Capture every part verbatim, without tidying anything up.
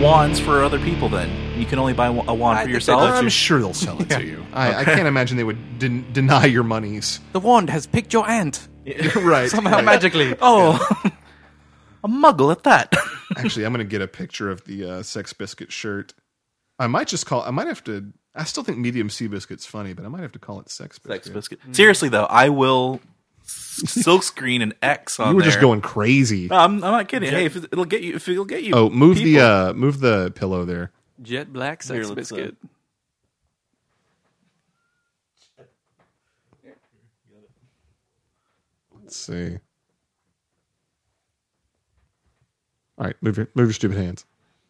wands for other people then? You can only buy a wand I for think yourself? they let I'm you- sure they'll sell it Yeah. to you. I, I can't imagine they would den- deny your monies. The wand has picked your aunt. Right. Somehow right. magically. Oh, a muggle at that. Actually, I'm going to get a picture of the uh, Sex Biscuit shirt. I might just call. I might have to. I still think Medium Sea Biscuit's funny, but I might have to call it Sex Biscuit. Sex biscuit. Seriously though, I will silkscreen an X on You were there. just going crazy. No, I'm, I'm not kidding. Hey, if it'll get you, if it'll get you. Oh, move people. the uh, move the pillow there. Jet black sex Here, let's, uh, biscuit. Let's see. All right, move your move your stupid hands.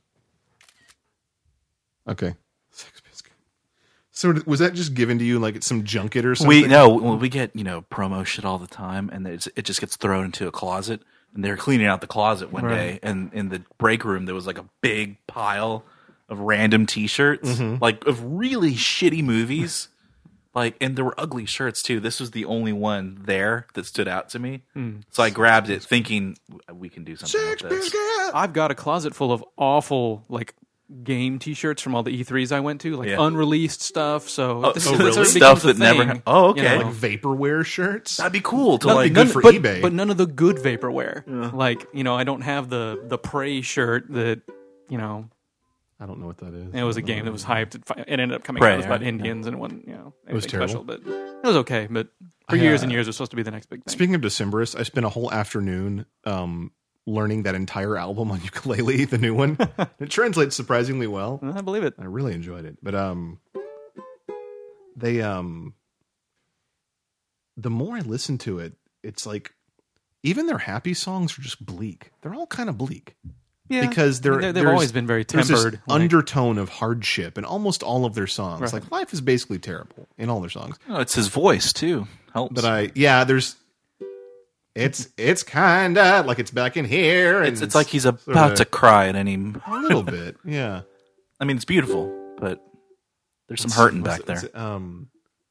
Okay. Sex Biscuit. So was that just given to you like at some junket or something? We no, well, we get you know promo shit all the time, and it's, it just gets thrown into a closet. And they're cleaning out the closet one Right. day, and in the break room there was like a big pile of random T-shirts, like of really shitty movies. Like, and there were ugly shirts too. This was the only one there that stood out to me, so I grabbed it, thinking we can do something Sex with this. Biscuit. I've got a closet full of awful like game T-shirts from all the E threes I went to, like Yeah. unreleased stuff. So Oh, this, oh, this really? sort of Stuff becomes a that never thing, ha- oh, you okay. know. Like vaporware shirts. That'd be cool to That'd like. be good None- for but, eBay. but none of the good vaporware. Like, you know, I don't have the the Prey shirt that, you know, I don't know what that is. it was a game that was hyped. It, fi- it ended up coming Prey, out. It was about right? Indians and it wasn't, you know, anything was terrible. special. But it was okay. But for I, years uh, and years, it was supposed to be the next big thing. Speaking of Decemberists, I spent a whole afternoon um, learning that entire album on ukulele, the new one. It translates surprisingly well. I believe it. I really enjoyed it. But um they um the more I listen to it, it's like even their happy songs are just bleak. They're all kind of bleak. Yeah, Because they're, I mean, they- they've there's- always been very there's this tempered. like- undertone of hardship in almost all of their songs. Right. Like life is basically terrible in all their songs. Oh, it's his voice too. Helps. But I yeah, there's it's it's kinda like it's back in here. And it's, it's like he's sorta- about to cry at any. a little bit, yeah. I mean, it's beautiful, but there's some hurting What's back it- there. what's it, um,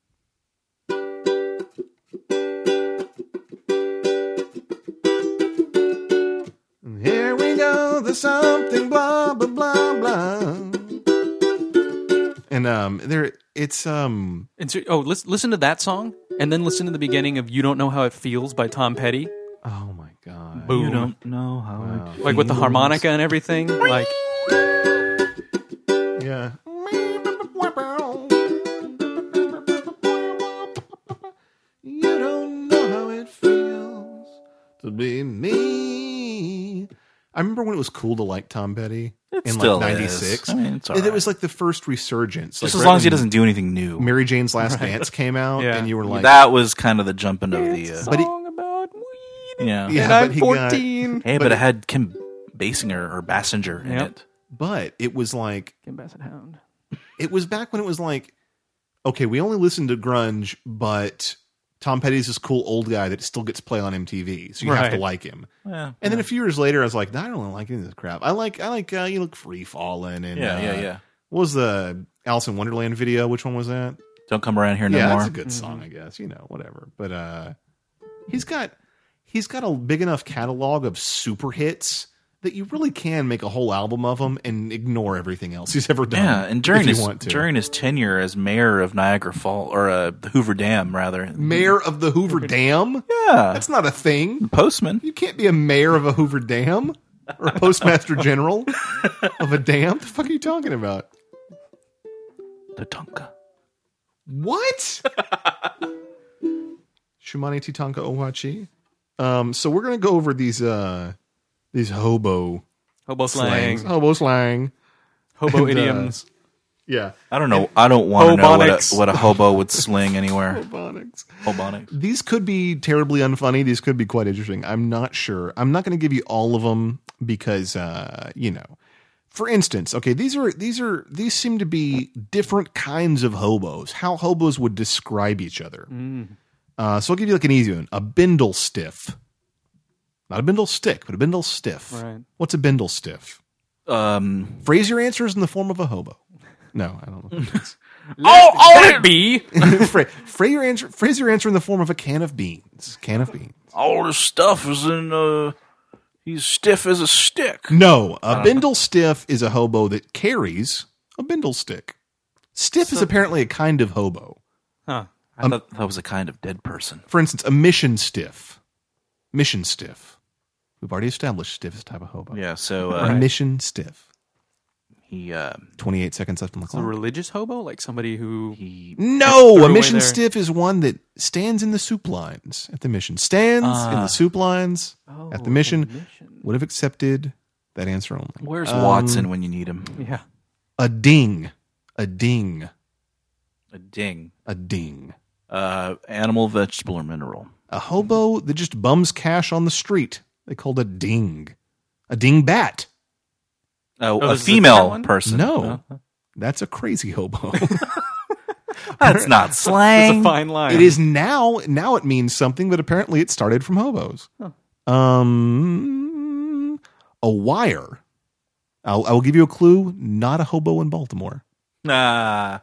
here we go. There's something blah blah blah blah. And um, there it's um. And so, oh, listen, listen to that song, and then listen to the beginning of "You Don't Know How It Feels" by Tom Petty. Oh my god. Boom. You don't know how Wow. it Like with the feels. harmonica and everything. Like, Yeah. You don't know how it feels to be me. I remember when it was cool to like Tom Petty It in still like is. ninety-six. I mean, it's all It right. was like the first resurgence. Just like as right long as he when doesn't do anything new. Mary Jane's Last Dance came out, Yeah. and you were like, that was kind of the jumping of the. Uh, But he- song about weed. yeah. Yeah, and but I'm he got- fourteen. Hey, but but, it- it had Kim Basinger or Bassinger in Yep. it. but it was like, Kim Bassett Hound. it was back when it was like, okay, we only listened to grunge, but Tom Petty's this cool old guy that still gets play on M T V, so you have to Right. like him. Yeah. And then a few years later, I was like, I don't like any of this crap. I like, I like, uh, you look free falling and Yeah, uh, yeah, yeah. What was the Alice in Wonderland video? Which one was that? Don't come around here no yeah, more. that's a good song, I guess. You know, whatever. But uh, he's got he's got a big enough catalog of super hits that you really can make a whole album of them and ignore everything else he's ever done. Yeah, and during if you his want to. during his tenure as mayor of Niagara Falls or uh, the Hoover Dam, rather. Mayor of the Hoover Dam. Yeah, That's not a thing. postman. You can't be a mayor of a Hoover Dam or a postmaster general of a dam. The fuck are you talking about? Tatanka. What? Shumani Titanka Owachi. Um, so we're gonna go over these uh these hobo Hobo slang. slangs. Hobo slang. Hobo And, uh, idioms. Yeah. I don't know. I don't want to know what Hobonics. a, what a hobo would sling anywhere. Hobonics. Hobonics. These could be terribly unfunny. These could be quite interesting. I'm not sure. I'm not going to give you all of them because, uh, you know, for instance, okay, these are these are these seem to be different kinds of hobos. How hobos would describe each other. Uh, so I'll give you like an easy one: a bindle stiff, not a bindle stick, but a bindle stiff. Right. What's a bindle stiff? Um, Phrase your answers in the form of a hobo. No, I don't know. Oh, oh, it be. Fra- phrase your answer. Phrase your answer in the form of a can of beans. Can of beans. all the stuff is in uh, He's stiff as a stick. No, a bindle stiff is a hobo that carries a bindle stick. Stiff So- is apparently a kind of hobo. Huh. I thought that was a kind of dead person. For instance, a mission stiff. Mission stiff. We've already established stiff is a type of hobo. Yeah, so A uh, mission stiff. he uh, twenty-eight seconds left on the A clock. religious hobo, like somebody who he No, Threw a away mission their- stiff is one that stands in the soup lines at the mission. Stands in Ah. the soup lines Oh, at the mission. the mission. Would have accepted that answer only. Where's Um, Watson when you need him? Yeah. A ding. A ding. A ding. A ding. Uh, animal, vegetable, or mineral. A hobo that just bums cash on the street. They called a ding. A dingbat. Oh, Oh, a this is a different female one? person. No. Uh, That's a crazy hobo. that's not It's slang. a fine line. It is now. Now it means something, but apparently it started from hobos. Um, a wire. I'll, I will give you a clue. Not a hobo in Baltimore. Nah.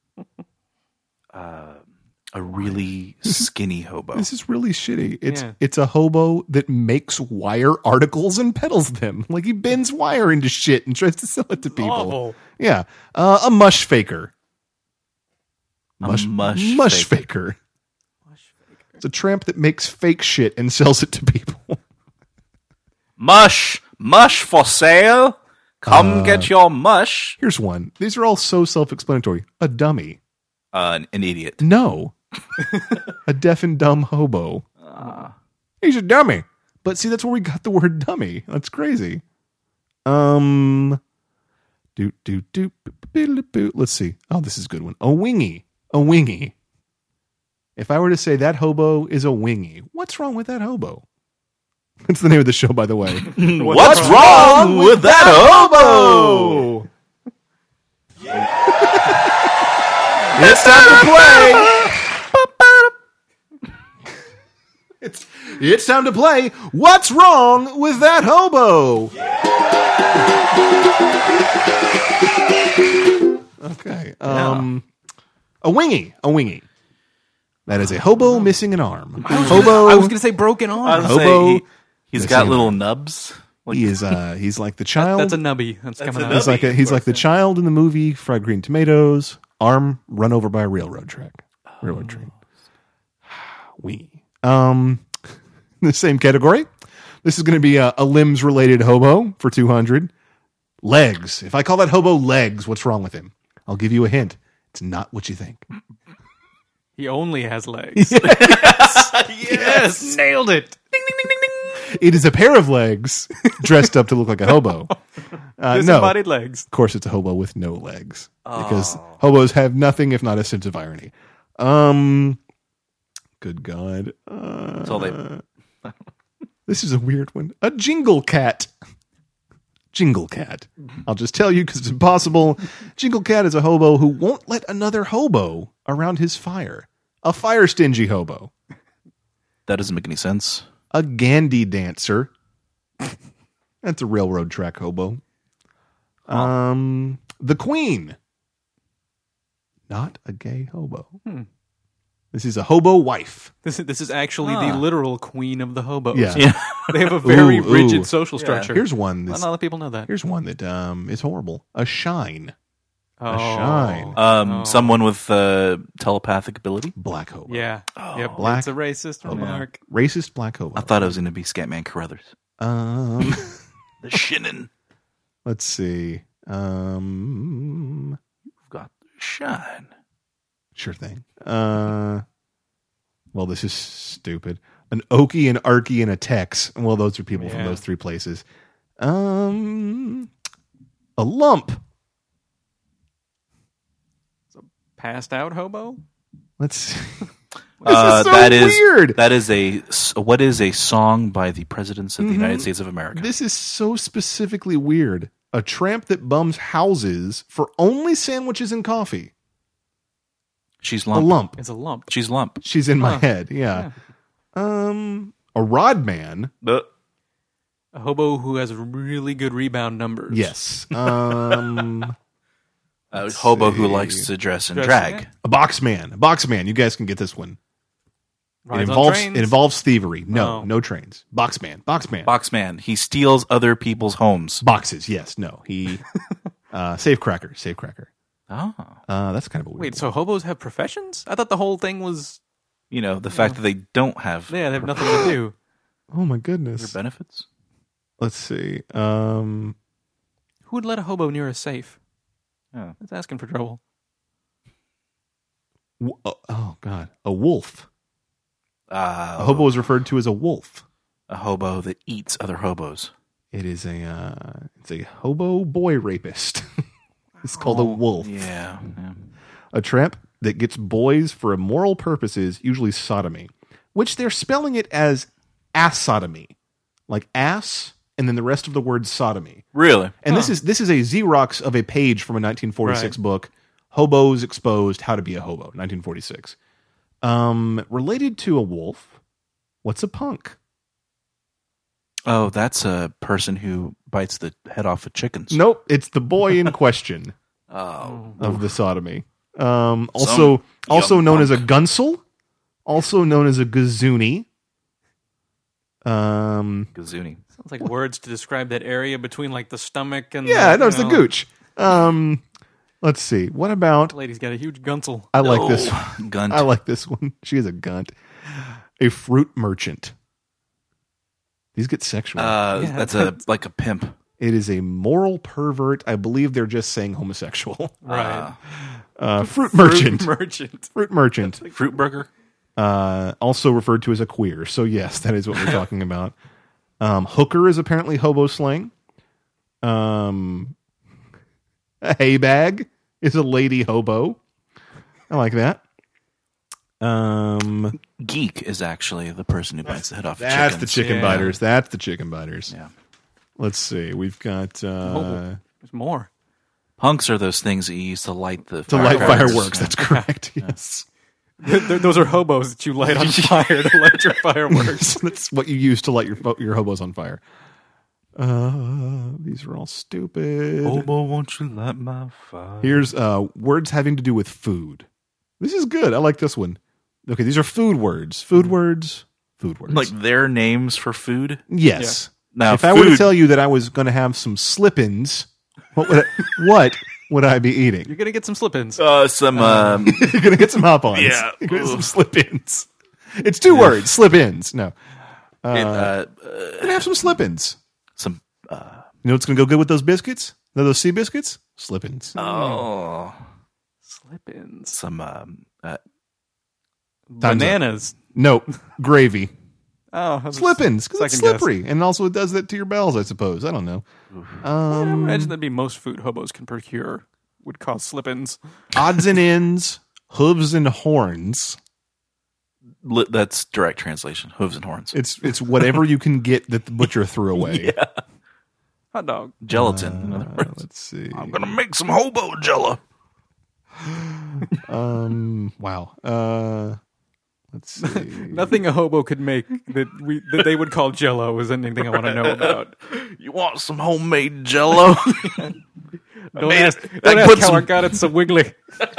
Uh, a really skinny hobo. This is really shitty. It's Yeah. it's a hobo that makes wire articles and peddles them. Like he bends wire into shit and tries to sell it to people. awful. Yeah, uh, a mush faker. A mush mush faker. faker. It's a tramp that makes fake shit and sells it to people. Mush. Mush for sale. Come get your mush. Here's one. These are all so self-explanatory. A dummy. Uh, an, an idiot. No. A deaf and dumb hobo. He's a dummy. But see, that's where we got the word dummy. That's crazy. Um, do do do. Let's see. Oh, this is a good one. A wingy. A wingy. If I were to say that hobo is a wingy, what's wrong with that hobo? That's the name of the show, by the way. What's wrong with that hobo? It's time to play. It's it's time to play. What's wrong with that hobo? Okay. Um, a wingy. A wingy. That is a hobo missing an arm. Hobo. I was going to say broken I arm. was gonna Hobo. say he, he's got Missing little arm. nubs. Like, He is. Uh, he's like the child. That's a nubby. That's, coming a out. he's like a, he's like the child in the movie Fried Green Tomatoes. Arm run over by a railroad track. Railroad train. We. Um, the same category. This is going to be a, a limbs related hobo for two hundred. Legs. If I call that hobo legs, what's wrong with him? I'll give you a hint. It's not what you think. He only has legs. yes. Nailed it. It is a pair of legs dressed up to look like a hobo. Uh, no, Disembodied legs. of course, it's a hobo with no legs because hobos have nothing if not a sense of irony. Um, good God. Uh, That's all they. This is a weird one. A jingle cat. Jingle cat. I'll just tell you because it's impossible. Jingle cat is a hobo who won't let another hobo around his fire. A fire stingy hobo. That doesn't make any sense. A Gandhi dancer. That's a railroad track hobo. Um, the Queen. Not a gay hobo. Hmm. This is a hobo wife. This is, this is actually Ah. the literal queen of the hobos. Yeah. Yeah. They have a very Ooh, rigid ooh. social Yeah. structure. Here's one. Not That's, a lot of people know that. here's one that um is horrible. A shine. Oh. shine. Um, Oh. someone with uh, telepathic ability. Black hobo. Yeah. yep. Black It's a racist remark. Racist black hobo. I thought it was going to be Scatman Carruthers. Um, The Shinnin. let's see. Um, You've got the shine. sure thing. Uh, well, this is stupid. An Okie, an Arky, and a Tex. Well, those are people from Yeah. those three places. Um, a lump. Passed out hobo? Let's see. Uh, is so that is weird. That is a what is a song by the presidents of the Mhm. United States of America. This is so specifically weird. A tramp that bums houses for only sandwiches and coffee. She's A lump. lump. It's a lump. She's lump. She's in my Huh. head. Yeah. Um, a rod man. But A hobo who has really good rebound numbers. Yes. Um, a hobo who see. likes to dress and Dress- drag. yeah. a box man. A box man. You guys can get this one. It Rides on involves trains? it involves thievery. No, Oh. no trains. Boxman. Boxman. Boxman. He steals other people's homes. Boxes. Yes. No. He uh, safecracker. Safecracker. Oh. Uh, that's kind of a weird. Wait, one. so hobos have professions? I thought the whole thing was You know, the fact that they don't have yeah, they have nothing to do. Oh my their goodness. benefits. Let's see. Um, Who would let a hobo near a safe? Oh. That's asking for trouble. w- oh, oh God, a wolf. Uh, A hobo is referred to as a wolf. a hobo that eats other hobos. It is a uh, it's a hobo boy rapist. It's called a wolf. Yeah. yeah. A tramp that gets boys for immoral purposes, usually sodomy, which they're spelling it as ass-sodomy, like ass, and then the rest of the word sodomy. Really? And this is this is a Xerox of a page from a nineteen forty-six Right. book, Hobos Exposed: How to Be a Hobo, nineteen forty-six. Um, related to a wolf, what's a punk? Oh, that's a person who bites the head off of chickens. Nope, it's the boy in question Oh. of the sodomy. Um, also, Some also young known as a punk. gunsel, also known as a gazoonie. Um, Gazoonie. Sounds like words to describe that area between like the stomach and yeah, the, no, you it's the know, gooch. Um, let's see. What about? Lady's got a huge gunsel. I like Oh, this. Gunt. I like this one. She is a gunt. A fruit merchant. These get sexual. uh, Yeah, that's a like a pimp. it is a moral pervert. I believe they're just saying homosexual. Right. Uh, fruit merchant. Merchant. Fruit merchant. Fruit burger. Uh, also referred to as a queer. So yes, that is what we're talking about. Um, hooker is apparently hobo slang. Um, a hay bag is a lady hobo. I like that. Um, Geek is actually the person who bites the head off of that's chickens. the chicken Yeah. biters. That's the chicken biters. Yeah. Let's see. We've got uh, Oh, there's more. Punks are those things that you use to light the to light firecrackers. fireworks. Yeah. That's correct. Yes. Th- th- Those are hobos that you light on fire to light your fireworks. That's what you use to light your fo- your hobos on fire. Uh, these are all stupid. Hobo, won't you light my fire? Here's uh, words having to do with food. This is good. I like this one. Okay, these are food words. Food words. Food words. Like their names for food. yes. Now, if I were to food- tell you that I was going to have some slip-ins, what would I, what would I be eating? You're gonna get some slip-ins. Uh, some um, You're going to get some hop-ons. Yeah. You're going to get some slip-ins. It's two words. Slip-ins. No. it, uh, You're going to have some slip-ins. some. You know what's going to go good with those biscuits? Know those sea biscuits? Slip-ins. Oh, Slip-ins. some. Um, uh, Time's Bananas. Nope. Gravy. Oh, I was- Slip-ins, because it's Second guess. slippery. And also it does that to your bowels, I suppose. I don't know. I imagine that'd be most food hobos can procure would cause slip-ins. Odds and ends, hooves and horns. li- that's direct translation. Hooves and horns. It's it's whatever you can get that the butcher threw away. Hot dog. Gelatin. in other Uh, words. let's see. I'm gonna make some hobo jello. Um. Wow. Uh. Let's see. Nothing a hobo could make that we that they would call Jello is anything I want to know about. You want some homemade jello? Don't Man, ask, I don't put ask how some- I got it so wiggly.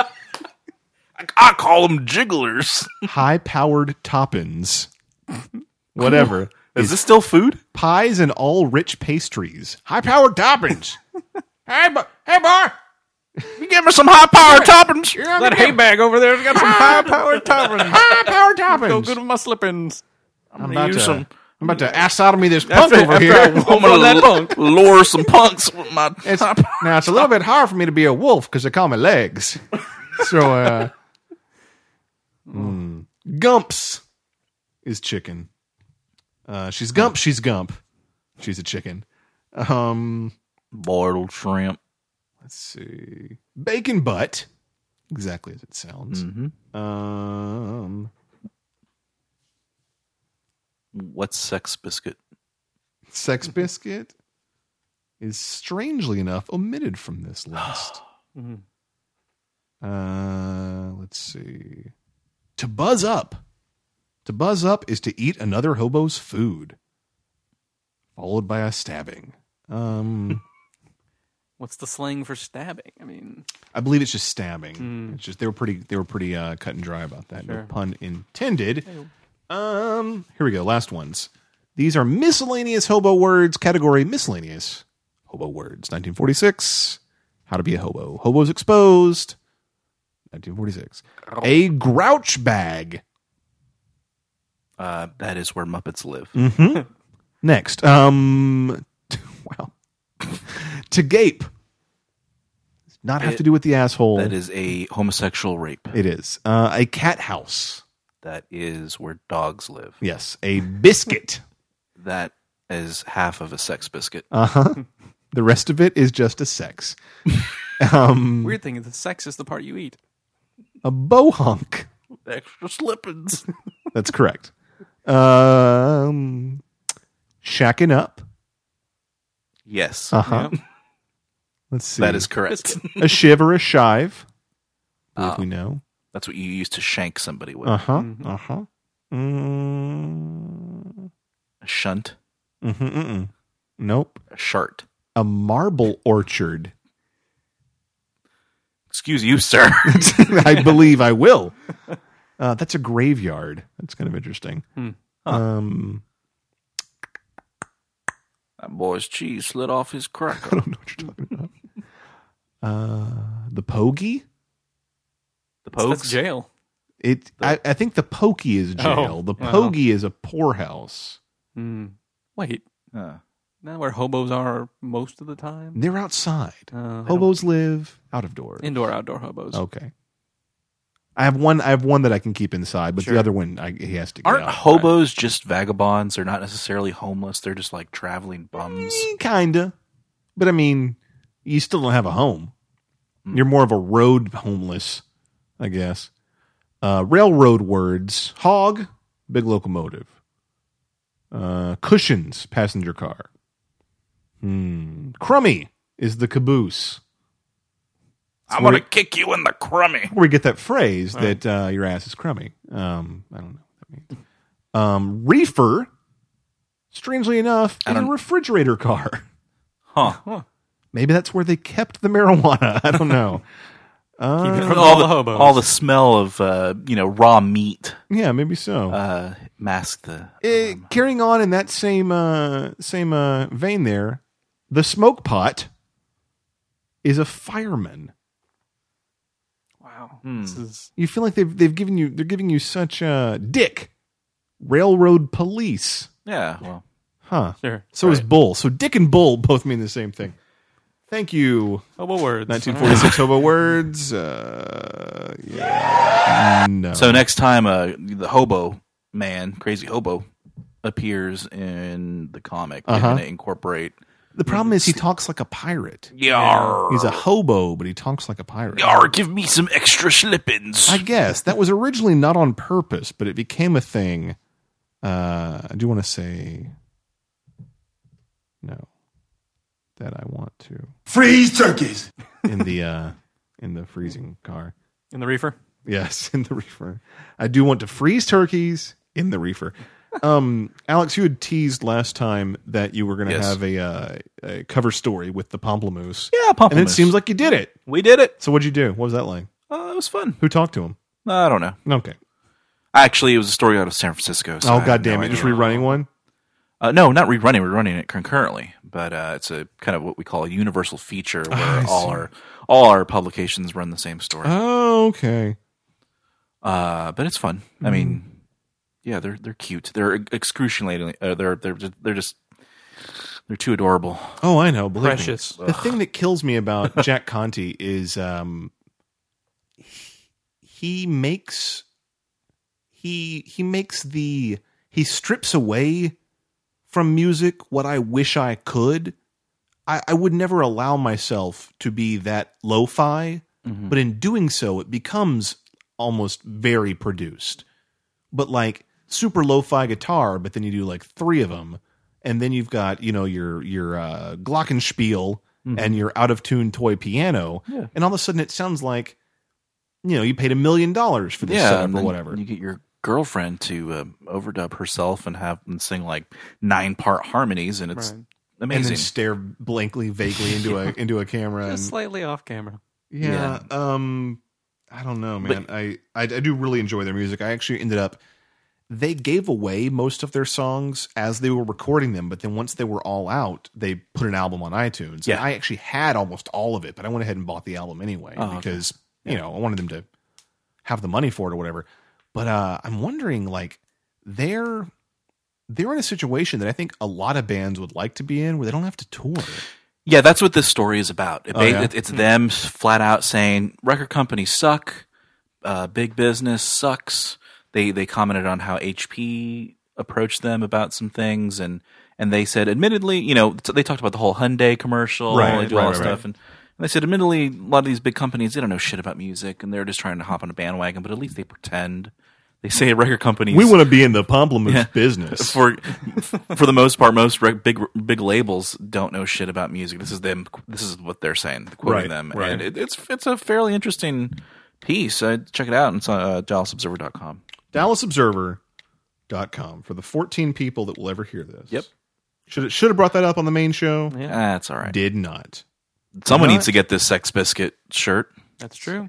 I call them jigglers. High-powered toppins. Whatever. Is this still food? Pies and all rich pastries. High-powered toppins. hey, bu- hey, boy. You give me some high power toppings. That hay bag over there's got some high-powered toppings. High-powered toppins. Go good with my slip-ins. I'm gonna about use to. some- I'm about to ass sodomy this punk After- over after here. I- I'm on gonna that l- punk. lure some punks with my It's, top. now it's a little bit hard for me to be a wolf because they call me legs. So, uh, mm, Gumps is chicken. Uh, she's Gump. She's Gump. She's a chicken. Um, Boiled shrimp. let's see. Bacon butt. Exactly as it sounds. Mm-hmm. Um, What's sex biscuit? Sex biscuit is strangely enough omitted from this list. Mhm. Uh, let's see. To buzz up. To buzz up is to eat another hobo's food, followed by a stabbing. Um, What's the slang for stabbing? I mean, I believe it's just stabbing. Mm. It's just they were pretty they were pretty uh, cut and dry about that. No Sure. pun intended. Um, here we go. Last ones. These are miscellaneous hobo words. Category miscellaneous hobo words. nineteen forty-six. How to be a hobo. Hobos exposed. nineteen forty-six. A grouch bag. Uh, that is where Muppets live. Mm-hmm. Next. Um, well, to gape. Does not have It- to do with the asshole. That is a homosexual rape. It is. Uh, a cat house. That is where dogs live. Yes. A biscuit. That is half of a sex biscuit. Uh-huh. The rest of it is just a sex. Um, Weird thing is the sex is the part you eat. a bohunk. Extra slippins. That's correct. Um, shacking up. Yes. Uh-huh. Yeah. Let's see. That is correct. a shiv or a shive. Believe Ah. we know. That's what you used to shank somebody with. Uh-huh. Mhm. Uh-huh. Mm, A shunt. mm-hmm, mm-mm. Nope. A shart. A marble orchard. Excuse you, sir. I believe I will. Uh, that's a graveyard. That's kind of interesting. Hmm. Um, That boy's cheese slid off his I cracker. don't know what you're talking about. Uh, the pogey? The That's pogues. jail. It. I, I think the pokey is jail. Oh. The Oh. pogey is a poorhouse. Hmm. Wait, Uh, not where hobos are most of the time. They're outside. Uh, Hobos live out of doors. indoor, outdoor hobos. Okay. I have one. I have one that I can keep inside, but Sure. the other one I, he has to get aren't out. hobos just vagabonds? They're not necessarily homeless. They're just like traveling bums. Eh, kinda, but I mean, you still don't have a home. You're more of a road homeless, I guess. Uh, railroad words: hog, big locomotive. Uh, cushions, passenger car. Hmm. Crummy is the caboose. I'm going to kick you in the crummy. Where we get that phrase that uh, your ass is crummy. Um, I don't know what that means. Um, reefer, strangely enough, I is a don't- refrigerator car. Huh. Maybe that's where they kept the marijuana. I don't know. Keep it Uh, from all all the the hobos. all the smell of uh, you know raw meat yeah, maybe so. uh, mask the. Eh, um, carrying on in that same uh, same uh, vein, there, the smoke pot is a fireman. Wow. Hmm. This is You feel like they've they've given you they're giving you such uh, dick, railroad police, yeah. Well, huh? sure. So is Right. bull. So dick and bull both mean the same thing. Thank you. Hobo words. nineteen forty-six hobo words. Uh, yeah. No. so next time uh, the hobo man, crazy hobo, appears in the comic, they're Uh-huh. going to incorporate. the problem is he talks like a pirate. Yar, He's a hobo, but he talks like a pirate. yar, give me some extra slippins. I guess that was originally not on purpose, but it became a thing. Uh, I do want to say no. That I want to Freeze turkeys. in the uh, in the freezing car. In the reefer. Yes, in the reefer. I do want to freeze turkeys in the reefer. Um, Alex, you had teased last time that you were going to Yes. have a, uh, a cover story with the Pomplamoose. yeah, Pomplamoose. And it seems like you did it. we did it. So what'd you do? What was that like? Uh, it was fun. Who talked to him? I don't know. Okay. Actually, it was a story out of San Francisco. So I Oh, have God no damn it. idea. Just rerunning one? Uh, no, not rerunning. We're running it concurrently, but uh, it's a kind of what we call a universal feature where I all see. our all our publications run the same story. Oh, okay. Uh, but it's fun. Hmm. I mean, yeah, they're they're cute. They're excruciatingly. Uh, they're they're just, they're just they're too adorable. Oh, I know. Believe me. Precious. The thing that kills me about Jack Conte is um, he, he makes he he makes the he strips away from music what I wish I could. I, I would never allow myself to be that lo-fi, but in doing so, it becomes almost very produced. But like super lo-fi guitar, but then you do like three of them, and then you've got, you know, your your uh, glockenspiel and your out of tune toy piano, Yeah. and all of a sudden it sounds like, you know, you paid a million dollars for this Yeah, setup and or then whatever. you get your girlfriend to uh, overdub herself and have them sing like nine part harmonies, and it's Right. and amazing. then stare blankly, vaguely into a into a camera. Just And, slightly off camera. yeah, um, I don't know, man. I, I I do really enjoy their music. I actually ended up they gave away most of their songs as they were recording them, but then once they were all out, they put an album on iTunes. Yeah. And I actually had almost all of it, but I went ahead and bought the album anyway Oh, because, okay. you know, I wanted them to have the money for it or whatever. But uh, I'm wondering, like, they're they're in a situation that I think a lot of bands would like to be in where they don't have to tour. Yeah, that's what this story is about. It, Oh, yeah? it, it's them flat out saying record companies suck, uh, big business sucks. They they commented on how H P approached them about some things, and and they said, admittedly, you know, they talked about the whole Hyundai commercial, Right, they do right, all that right, stuff, right. and, and they said, admittedly, a lot of these big companies, they don't know shit about music, and they're just trying to hop on a bandwagon, but at least they pretend. They say record companies. We want to be in the Pomplamoose Yeah. business. for for the most part, most rec- big big labels don't know shit about music. This is them. This is what they're saying, quoting Right, them, right. and it, it's it's a fairly interesting piece. Uh, check it out. It's on uh, Dallas Observer dot com. Dallas Observer dot com for the fourteen people that will ever hear this. Yep. Should should have brought that up on the main show. Yeah, That's all right. Did not. Someone Not- needs to get this Sex Biscuit shirt. that's true.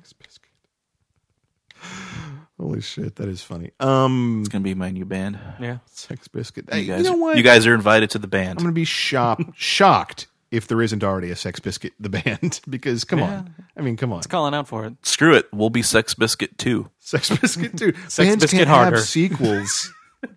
Holy shit, that is funny. Um, It's gonna be my new band. Yeah. Sex Biscuit. You Hey, guys, you know what? you guys are invited to the I'm band. going to be shop shocked if there isn't already a Sex Biscuit the band because come Yeah. on. I mean, come on. It's calling out for it. Screw it. We'll be Sex Biscuit too. Sex Biscuit too. Sex Bands Biscuit can't harder. have sequels.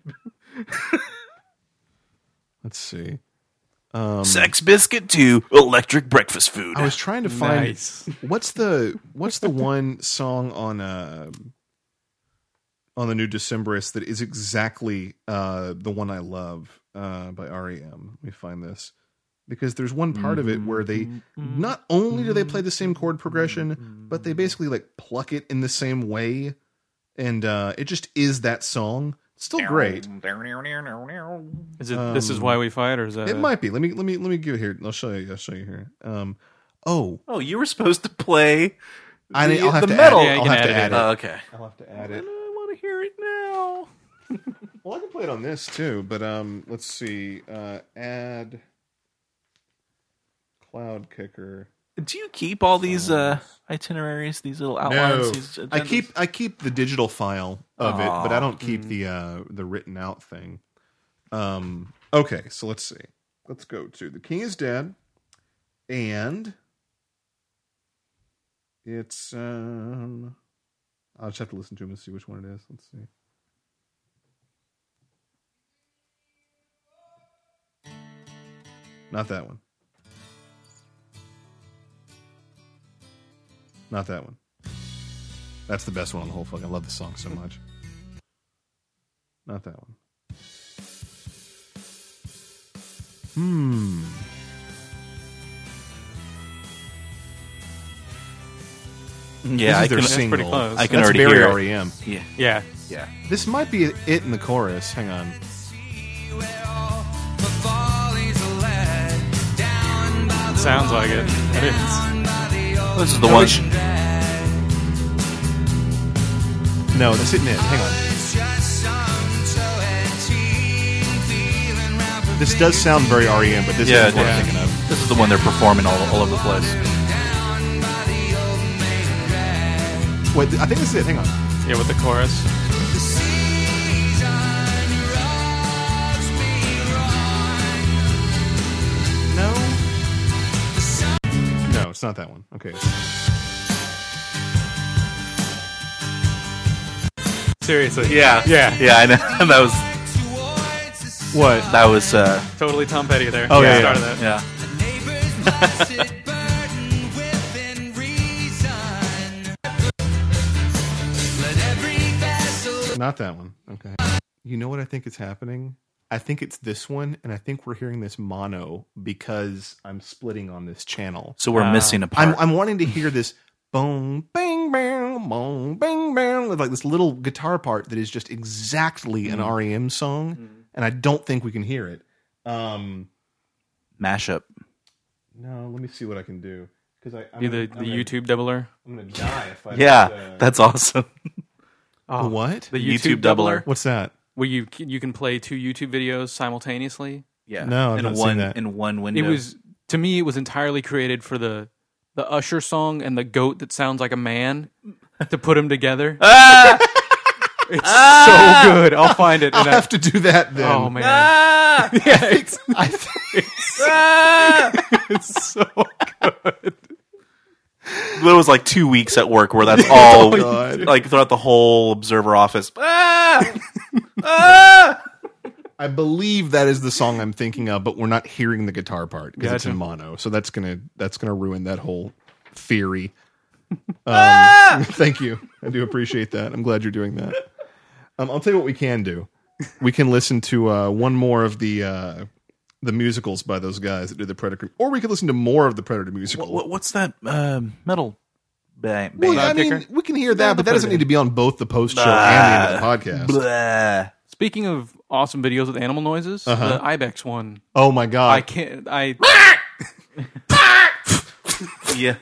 Let's see. Sex Biscuit two. Electric breakfast food. I was trying to find Nice. what's the what's the one song on uh on the new Decemberist that is exactly uh the one I love uh by R E M. Let me find this. Because there's one part of it where they not only do they play the same chord progression, but they basically like pluck it in the same way, and uh it just is that song. Still great. Is it This Is Why We Fight, or is that It might be. Let me let me let me give it here. I'll show you. I'll show you here. Um, oh, Oh, you were supposed to play. I the, I'll have the to metal. add it. Yeah, you I'll can have to add add it. it. Oh, okay. I'll have to add it. I want to hear it now. Well, I can play it on this too, but um, let's see. Uh, add Cloud Kicker. Do you keep all these uh, itineraries, these little outlines? These I agendas? keep I keep the digital file of it, but I don't keep Mm. the uh, the written out thing. Um, okay, so let's see. Let's go to The King is Dead, and it's. Um, I'll just have to listen to him and see which one it is. Let's see. Not that one. Not that one. That's the best one on the whole fucking. I love this song so much. Not that one. Hmm. Yeah, I this is their can. single. pretty close. I can That's already very hear it. R E M. Yeah, Yeah. yeah. This might be it in the chorus. Hang on. Sounds like it. It is. This is the No, one. it sh- No, this isn't it. Hang on. This does sound very R E M, but this Yeah, is what yeah. I'm thinking of. This is the one they're performing all, all over the place. Wait, I think this is it. Hang on. Yeah, with the chorus. No. No, it's not that one. Okay. Seriously. Yeah, Yeah. yeah. I know. that was What? that was. Uh, Totally Tom Petty there. Oh, yeah, Started yeah. that. yeah. Not that one. Okay. You know what I think is happening? I think it's this one, and I think we're hearing this mono because I'm splitting on this channel. So we're Wow. missing a part. I'm I'm wanting to hear this boom, bang, bang, boom, bang, bang, with like this little guitar part that is just exactly an R E M song, and I don't think we can hear it. Um, Mashup. no, let me see what I can do because I I'm Be the, gonna, the I'm YouTube doubler. Gonna, I'm gonna die if I Yeah, don't, uh, that's awesome. Oh, the what? The YouTube YouTube, doubler. doubler. What's that? Where you you can play two YouTube videos simultaneously. Yeah. No, I've in not one seen that. in one window. It was to me. It was entirely created for the the Usher song and the goat that sounds like a man to put them together. Ah! It's ah! so good. I'll find it. I'll and have I, to do that then. Oh man, Ah! yeah, it's, I think Ah! it's so good. There was like two weeks at work where that's all, God. like throughout the whole Observer office. Ah! Ah! I believe that is the song I'm thinking of, but we're not hearing the guitar part because it's Gotcha. in mono. So that's gonna that's gonna ruin that whole theory. Um, Ah! Thank you. I do appreciate that. I'm glad you're doing that. Um, I'll tell you what we can do. We can listen to uh, one more of the uh, the musicals by those guys that did the Predator, or we could listen to more of the Predator musical. What, what's that um, metal band? Well, I Kicker? mean, we can hear that, Yeah, but the that doesn't Predator. need to be on both the post show and the end of the podcast. Blah. Speaking of awesome videos with animal noises, Uh-huh. the Ibex one. Oh my god! I can't. I Yeah.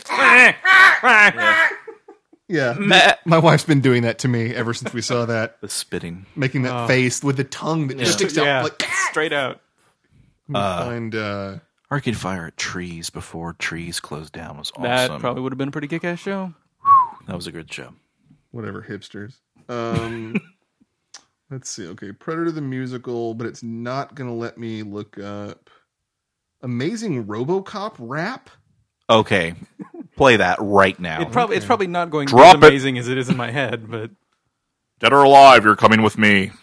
yeah, Meh. my wife's been doing that to me ever since we saw that, The spitting. making that Oh. face with the tongue that just sticks yeah, out like. straight out. And uh, Arcade Fire at Trees before Trees closed down was awesome. That probably would have been a pretty kick-ass show. That was a good show. whatever hipsters. Um, let's see. Okay, Predator the musical, but it's not gonna let me look up Amazing RoboCop rap. Okay, play that right now. It probably it's probably not going to Drop be it. as amazing as it is in my head, but Dead or alive, you're coming with me.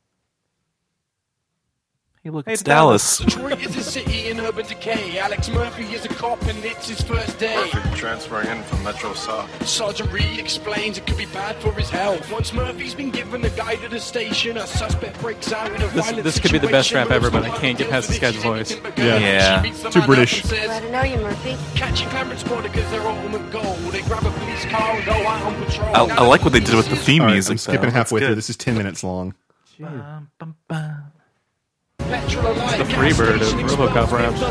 Hey, look, Hey, it's it's Dallas. Detroit is a city in urban decay. Alex Murphy is a cop and it's his first day. Murphy transferring in from Metro South. Sergeant Reed explains it could be bad for his health. Once Murphy's been given a guide to the station, a suspect breaks out in a This- violent this could be the best situation, rap ever, but but I can't get past this guy's voice. Yeah. Yeah. Too British. Glad to know you, Murphy. Catching Clarence Porter because they're ultimate goal. They grab a police car and go out on patrol. I, I like what they did with the theme All right, music. I'm skipping though. halfway That's through. good. This is ten minutes long. Bum, bum, bum. the Freebird of RoboCop raps.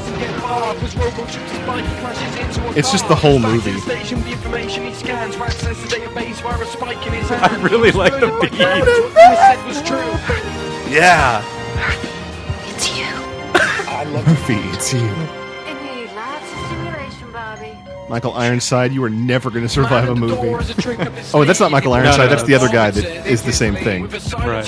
It's just the whole movie. I really like the beat. Yeah. It's you. Murphy, it's you. And you need lots of stimulation, Bobby. Michael Ironside, you are never going to survive a movie. Oh, Oh, that's not Michael No, Ironside. no, that's the no. other guy that is the same thing. Right.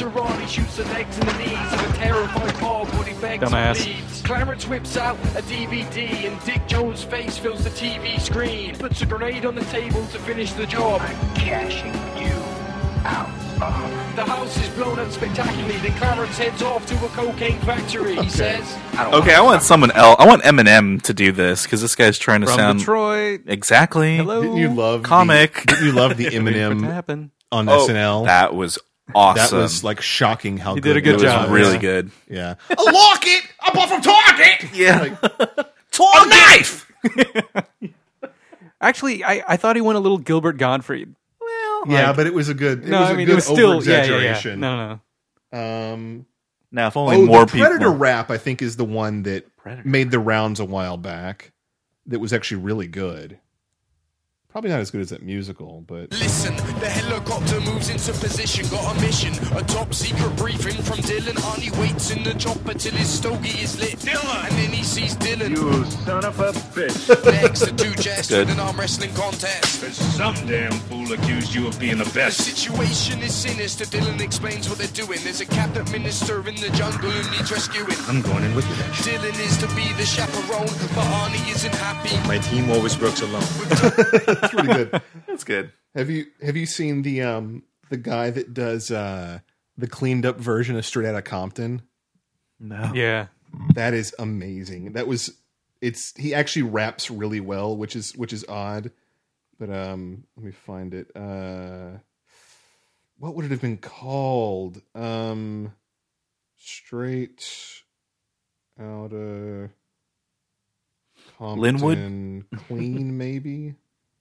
Dumbass. Clarence whips out a D V D and Dick Jones' face fills the T V screen. Puts a grenade on the table to finish the job. Cashing you out. The house is blown up spectacularly. Then Clarence heads off to a cocaine factory. He says, Okay, I want someone else. I want Eminem to do this because this guy's trying to From sound Detroit. exactly. Hello. Didn't you love Comic. The, didn't you love the Wait for it to Eminem happen. on Oh, S N L? that was That awesome. was like shocking how He good did a good it it was job. really Yeah. good. Yeah. A locket! I bought from Target! Yeah. A knife! Actually, I, I thought he went a little Gilbert Gottfried. Yeah, Like- but it was a good. It No, was a I mean good it was still yeah, yeah, yeah. over-exaggeration. No, no. Um, Now, if only oh, more the Predator people. rap, I think, is the one that Predator. made the rounds a while back. That was actually really good. Probably not as good as that musical, but listen, the helicopter moves into position. Got a mission, a top secret briefing from Dylan. Arnie waits in the chopper till his stogie is lit. Dylan! And then he sees Dylan You son of a bitch. next to two Jess Good. in an arm wrestling contest. There's some damn fool accused you of being the The best. situation is sinister. Dylan explains what they're doing. There's a cabinet minister in the jungle who needs rescuing. I'm going in with you then. Dylan is to be the chaperone, but Arnie isn't happy. My team always works alone. it's pretty good. That's good. Have you have you seen the um the guy that does uh the cleaned up version of Straight Outta Compton? No. Yeah. That is amazing. That was it's he actually raps really well, which is which is odd. But um let me find it. Uh what would it have been called? Um Straight Outta Compton Linwood? Clean maybe.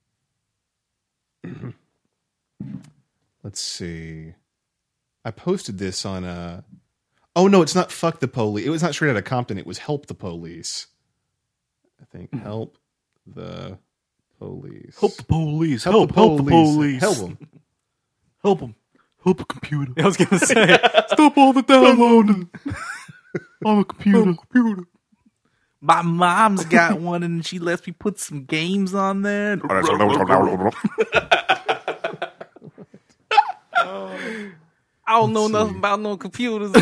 Let's see. I posted this on uh oh no, it's not Fuck the Police. It was not Straight Outta Compton, it was Help the Police. I think Help the Police. Help the police. Help, Help, the help, police. the police. Help them. Help them. Help a computer. I was gonna say Stop all the downloading on a computer. computer. My mom's got one and she lets me put some games on there. I don't know nothing about no computers.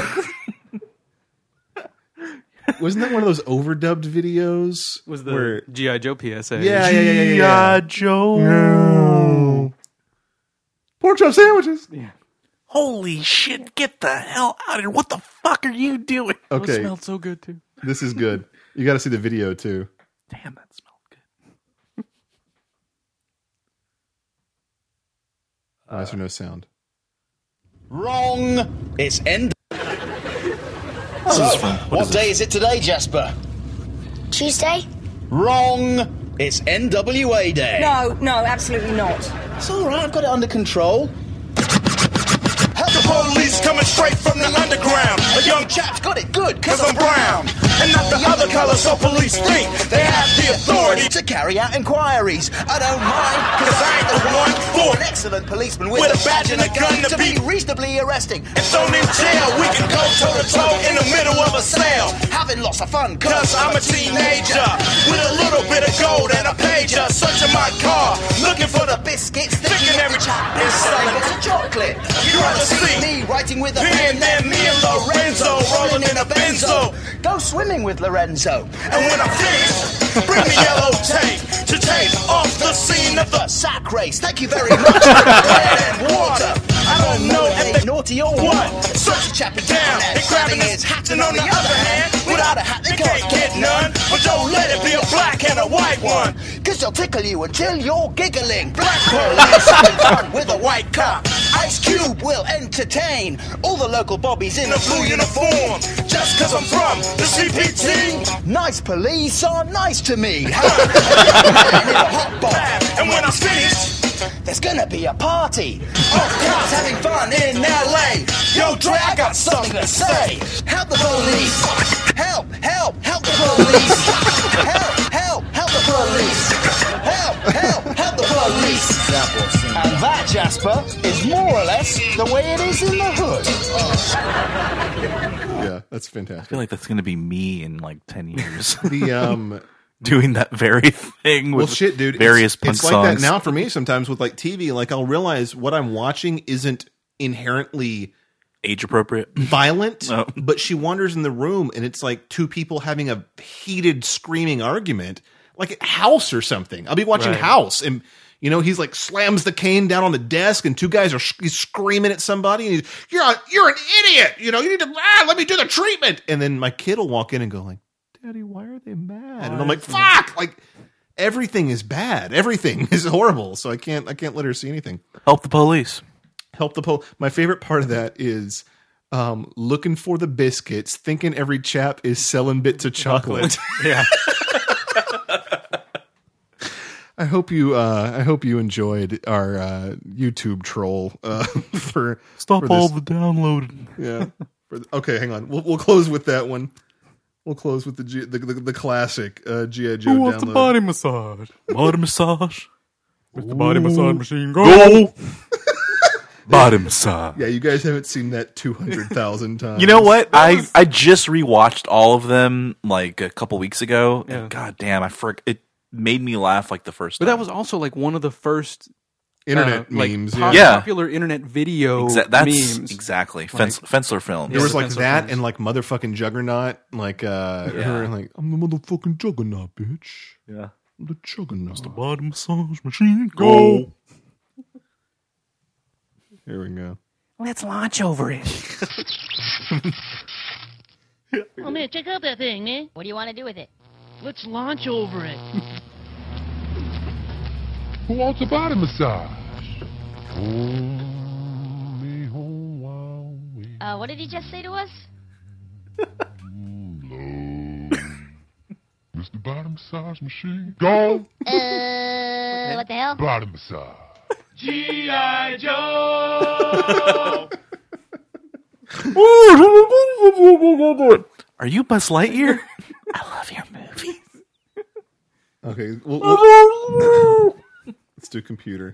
Wasn't that one of those overdubbed videos? Was the where, G I. Joe P S A? yeah, yeah, yeah, yeah, yeah, yeah. Joe. No. Pork chop sandwiches. Yeah. Holy shit! Get the hell out of here! What the fuck are you doing? It Okay, smelled so good too. this is good. You got to see the video too. Damn, that smelled good. Nice or no sound. Wrong. It's end. This So, is fun. What what is day this? is it today, Jasper? Tuesday? Wrong. It's N W A Day. No, no, absolutely not. It's all right. I've got it under control. The police coming straight from the underground. A young chap's got it good, cause Cause I'm brown. And not the other colors, so police think they have the authority. to carry out inquiries. I don't mind, cause I ain't the one for an excellent policeman with, With a badge and a gun to to be be- reasonably arresting. And thrown in jail, we can go toe to toe in the middle of a sale. Having lots of fun, Cause I'm a teenager with a little bit of gold and a pager. Searching my car, looking for the biscuits, Thinking every chap is is selling selling. some chocolate. You rather see me writing with a pen than me and Lorenzo rolling in a benzo. Go swimming with Lorenzo. And when I'm finished, bring me yellow tape to tape off the scene of the Sack race, thank you very much. Bread and water. I don't know if they they naughty or what. what. Such a chap is down and and grabbing his his hat, and on the other hand, without a hat they they can't get none. But don't let it be a black and a white one. Cause they'll tickle you until you're giggling. Black police having fun with a white cop. Ice Cube will entertain all the local bobbies in In a blue uniform, just cause I'm from the C P T. Nice police are nice to me. Man in a hot box. And when I'm finished, There's gonna be a party. Of cops having fun in L A. Yo, Dre, I got something to say. Help the police. Help, help, help the police. Help, help, help the police. Help, help, help the police. And that, Jasper, is more or less the way it is in the hood. Yeah, that's I fantastic. feel like that's going to be me in like ten years. The um, Doing that very thing with well, shit, dude. various it's, punk it's like songs. that now for me. Sometimes with like T V, like I'll realize what I'm watching isn't inherently Age appropriate. violent, Oh. but she wanders in the room and it's like two people having a heated, screaming argument, like at House or something. I'll be watching Right. House, and you know he's like slams the cane down on the desk, and two guys are sh- he's screaming at somebody, and he's you're a, you're an idiot. You know you need to ah, let me do the treatment, and then my kid will walk in and go like, Daddy, why are they mad? And I'm like, fuck, like everything is bad, everything is horrible, so I can't I can't let her see anything. Help the police. Help the pole. My favorite part of that is um, looking for the biscuits, thinking every chap is selling bits of chocolate. Yeah. I hope you. Uh, I hope you enjoyed our uh, YouTube troll uh, for Stop for all this. the downloading. Yeah. For the- okay, hang on. We'll we'll close with that one. We'll close with the G, the, the the classic uh, G I Joe Who wants a download. body massage? Body massage. Mister Body Massage Machine, go! Go. Body massage. Yeah, you guys haven't seen that two hundred thousand times. You know what? I, I just rewatched all of them like a couple weeks ago. Yeah. And God damn, I for, it made me laugh like the first But time. that was also like one of the first Internet uh, like, memes. pop- yeah. Yeah. popular internet video Exa- that's memes. exactly Fence, Fensler film. There was the like pencil that films. and like motherfucking Juggernaut, like uh, Yeah. her like I'm the motherfucking Juggernaut, bitch. Yeah. I'm the Juggernaut. Body massage machine. Go. Here we go. Let's launch over it. Oh man, check out that thing, man. What do you want to do with it? Let's launch over it. Who wants a body massage? Uh, what did he just say to us? Mister Body Massage Machine. Go! Uh, what the hell? Body massage. G I. Joe! Are you Buzz Lightyear? I love your movies. Okay, we'll, we'll- let's do computer.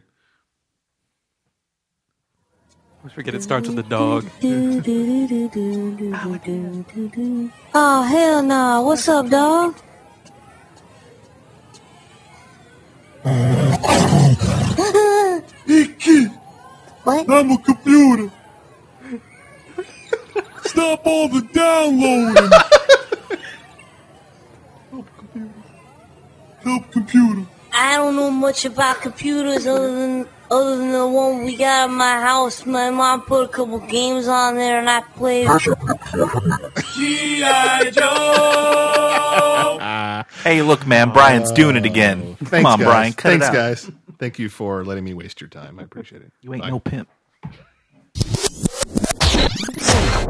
I forget it starts with the dog. Oh, hell no. What's up, dog? What? I'm a computer. Stop all the downloading. Help computer. Help computer. I don't know much about computers other than other than the one we got in my house. My mom put a couple games on there and I played. G I. Joe! Hey, look, man, Brian's doing it again. Thanks, Come on, guys. Brian, cut Thanks, it out. guys. Thank you for letting me waste your time. I appreciate it. You ain't Bye. no pimp.